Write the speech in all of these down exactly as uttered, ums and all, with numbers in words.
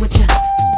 with you.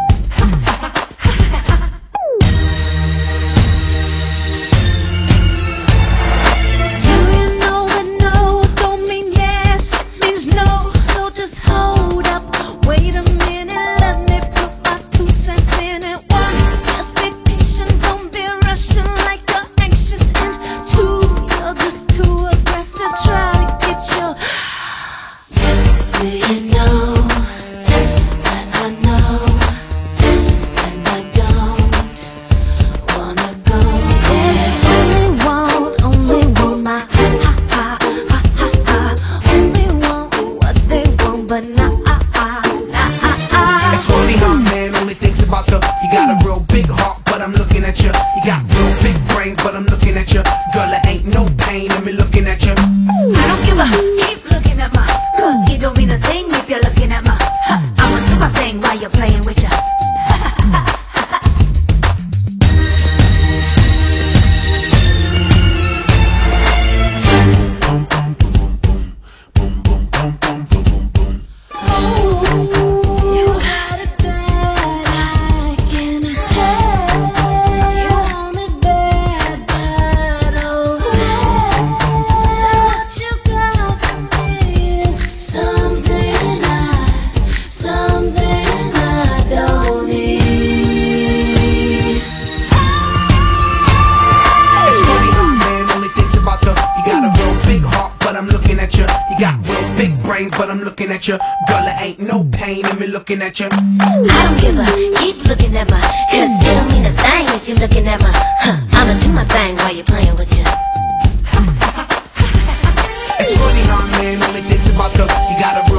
But I'm looking at you, girl, it ain't no pain in me looking at you. I don't give a keep looking at my, cause it don't mean a thing if you're looking at my. I'ma do my thing while you're playing with ya. You got real big brains, but I'm looking at you. Girl, it ain't no pain in me looking at you. I don't give a keep looking at my, cause it don't mean a thing if you're looking at my. Huh, I'ma do my thing while you're playing with you. It's funny how a man only thinks about the, you got a